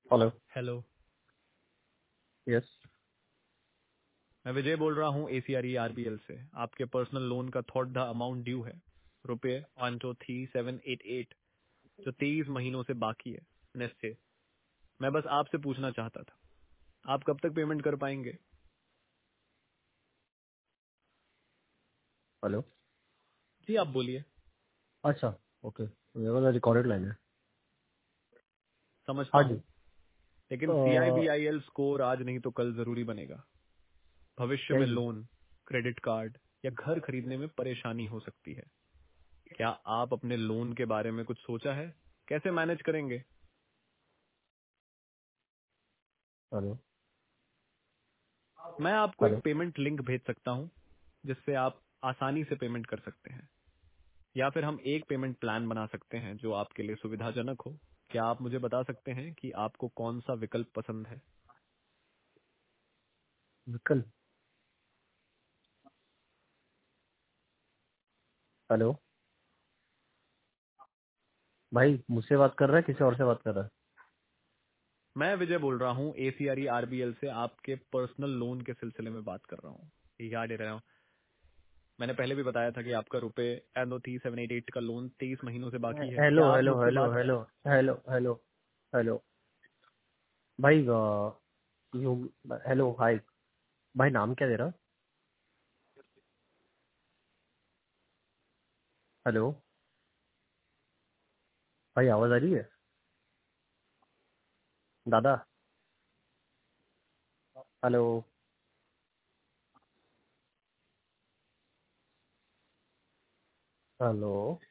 Hello. Hello. Yes. मैं विजय बोल रहा हूँ एसीआरई आरबीएल से। आपके पर्सनल लोन का थर्ड द अमाउंट ड्यू है, रुपये 123,788, जो 23 महीनों से बाकी है नेक्स्ट से। मैं बस आपसे पूछना चाहता था, आप कब तक पेमेंट कर पाएंगे? हेलो। जी आप बोलिए। अच्छा। ओके, ये वाला रिकॉर्डेड लाइन है। समझता हाँ जी। हूँ, लेकिन सीआईबीआईएल स्कोर आज नहीं तो कल जरूरी बनेगा। भविष्य क्या में जी? लोन, क्रेडिट कार्ड या घर खरीदने में परेशानी हो सकती है। क्या आप अपने लोन के बारे में कुछ सोचा है? कैसे मैनेज करेंगे? हेलो। मैं आपको एक हेलो। पेमेंट लिंक भेज सकता हूँ, जिससे आप आसानी से पेमेंट कर सकते हैं, या फिर हम एक पेमेंट प्लान बना सकते हैं जो आपके लिए सुविधाजनक हो। क्या आप मुझे बता सकते हैं कि आपको कौन सा विकल्प पसंद है? विकल्प। हेलो। भाई मुझसे बात कर रहा है, किसी और से बात कर रहा है? मैं विजय बोल रहा हूँ एसीआरई आरबीएल से, आपके पर्सनल लोन के सिलसिले में बात कर रहा हूँ। याद ही रहा हूँ, मैंने पहले भी बताया था कि आपका रुपए NO3788 का लोन 23 महीनों से बाकी है। हेलो क्या आप हेलो मुझसे हेलो बात? Hello hello hello hello. भाई यू। Hello hi. भाई नाम क्या दे रहा? हेलो। भाई आवाज आ रही है? दादा। हेलो। हेलो।